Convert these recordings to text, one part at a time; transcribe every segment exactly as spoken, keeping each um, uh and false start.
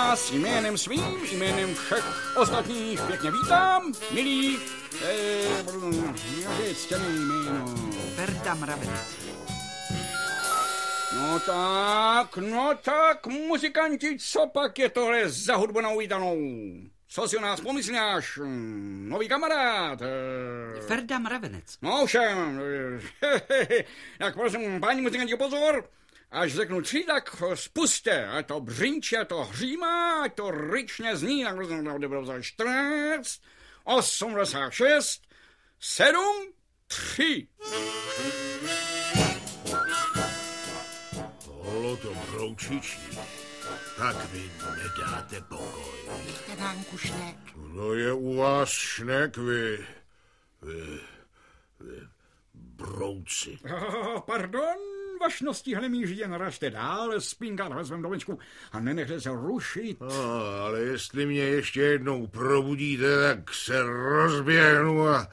vás jménem svým, jménem všech ostatních pěkně vítám, milí, eh, jaké ctěné jméno. Ferda Mravenec. No tak, no tak, muzikanti, co pak je tohle za hudbu na uvítanou? Co si o nás pomysláš? Nový kamarád? Ferda Mravenec. No všem. Tak prosím, páni muzikanti, pozor. Až řeknu tři, tak spuste. A to břinčí, a to hřímá, a to ryčně zní. Tak devadesát čtrnáct, osmdesát šest, sedm, tři. Holo to broučičí. Tak vy nedáte pokoj. Nechte nám kušnek. Kdo je u vás šnek, vy... Vy... Vy... Brouci. Oh, pardon, vašnosti hlemíži, jen ražte dál, spínkat ve svém domečku a nenechte se rušit. No, ale jestli mě ještě jednou probudíte, tak se rozběhnu a...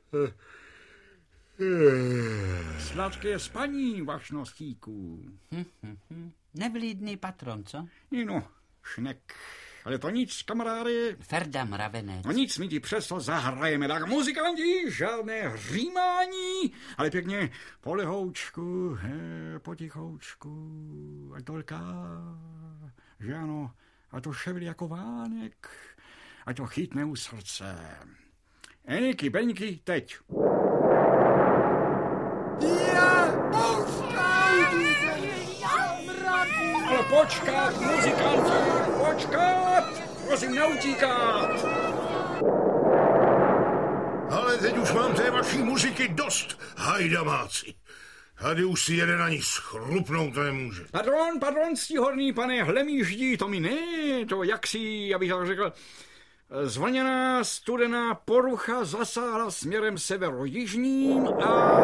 Sladké spaní, vašnostíku. Hm, hm, hm. Nevlídný patron, co? No, šnek. Ale to nic, kamarády. Ferda Mravenec. No nic, my ti přesto zahrajeme. Tak muzikanti, žádné hřímání, ale pěkně polehoučku, he, potichoučku. A tolká, že ano, a to ševlí jako vánek, a to chytne u srdce. Eniky, beňky, teď. Já, Ale počkat, muzikanti, počkat, prosím, neutíkat. Ale teď už mám té vaší muziky dost, hajdamáci. Tady už si jeden ani schrupnout nemůže. Pardon, pardon, ctihodný pane Hlemíždí, to mi ne, to jaksi, abych tak řekl, zvlněná studená porucha zasáhla směrem severojižním a...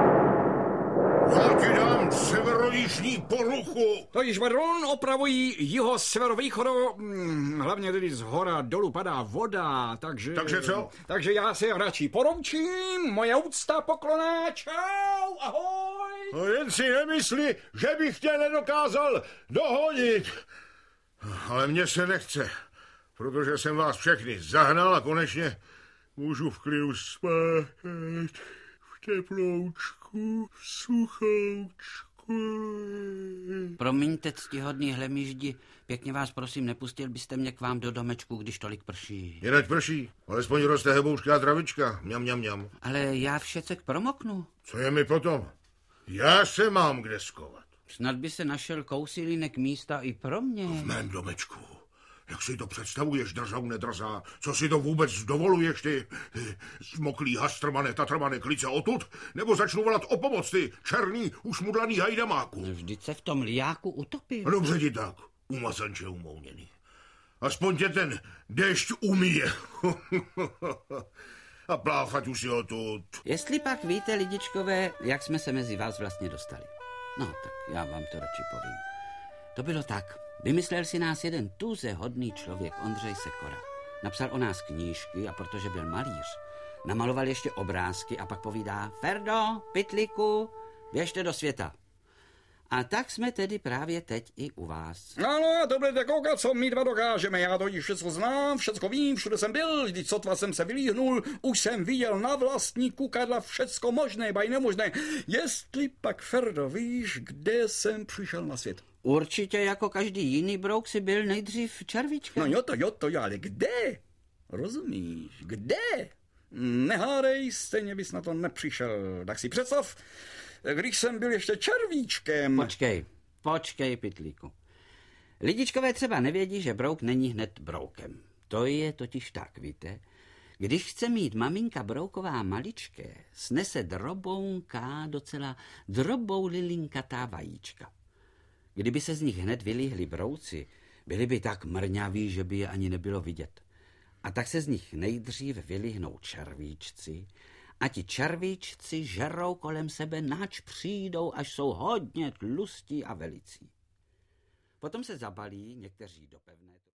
Já ti dám severojižní poruchu. To již, pardon, opravují jiho severovýchodo, hm, hlavně tedy z hora dolů padá voda, takže... Takže co? Takže já se radši poroučím, moje úcta, poklona, čau, ahoj. No jen si nemysli, že bych tě nedokázal dohodit. Ale mně se nechce, protože jsem vás všechny zahnal a konečně můžu v klidu spát v teploučku, v suchoučku. Promiňte, ctihodný Hlemíždi, pěkně vás prosím, nepustil byste mě k vám do domečku, když tolik prší. Jenať prší, alespoň roste heboušká travička, mňam, mňam, mňam. Ale já všecek promoknu. Co je mi potom? Já se mám kde skovat. Snad by se našel kousílínek místa i pro mě. V mém domečku. Jak si to představuješ, drzou nedrzá? Co si to vůbec dovoluješ, ty, ty smoklý hastrmane, tatrmane, klice odtud? Nebo začnu volat o pomoc, ty černý, ušmudlaný hajdamáku? Vždyť se v tom liáku utopil. Dobře ti tak, umazanče umouněný. Aspoň tě ten déšť umíje. A pláfať už si odtud. Jestli pak víte, lidičkové, jak jsme se mezi vás vlastně dostali. No, tak já vám to radši povím. To bylo tak. Vymyslel si nás jeden tuze hodný člověk, Ondřej Sekora. Napsal o nás knížky a protože byl malíř, namaloval ještě obrázky a pak povídá: Ferdo, pytlíku, běžte do světa. A tak jsme tedy právě teď i u vás. No, no, to budete koukat, co my dva dokážeme. Já to již všecko znám, všecko vím, všude jsem byl, vždyť sotva jsem se vylíhnul, už jsem viděl na vlastní kukadla všecko možné, baj nemožné. Jestli pak, Ferdo, víš, kde jsem přišel na svět? Určitě jako každý jiný brouk si byl nejdřív červíčkem. No jo to, jo to, jo, ale kde? Rozumíš, kde? Nehádej, stejně bys na to nepřišel. Tak si představ, když jsem byl ještě červíčkem. Počkej, počkej, pytlíku. Lidičkové třeba nevědí, že brouk není hned broukem. To je totiž tak, víte. Když chce mít maminka brouková maličké, snese drobounká, docela drobou lilinkatá vajíčka. Kdyby se z nich hned vylíhli brouci, byli by tak mrňaví, že by je ani nebylo vidět. A tak se z nich nejdřív vylihnou červíčci a ti červíčci žerou kolem sebe, nač přijdou, až jsou hodně tlustí a velicí. Potom se zabalí někteří do pevné...